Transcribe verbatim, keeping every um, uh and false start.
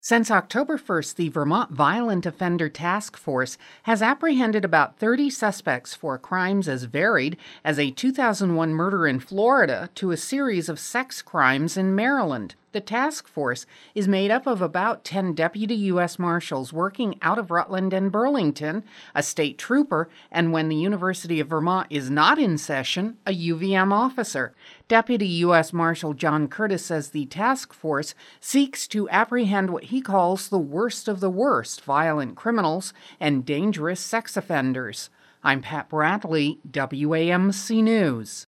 Since October first, the Vermont Violent Offender Task Force has apprehended about thirty suspects for crimes as varied as a two thousand one murder in Florida to a series of sex crimes in Maryland. The task force is made up of about ten deputy U S Marshals working out of Rutland and Burlington, a state trooper, and when the University of Vermont is not in session, a U V M officer. Deputy U S Marshal John Curtis says the task force seeks to apprehend what he calls the worst of the worst violent criminals and dangerous sex offenders. I'm Pat Bradley, W A M C News.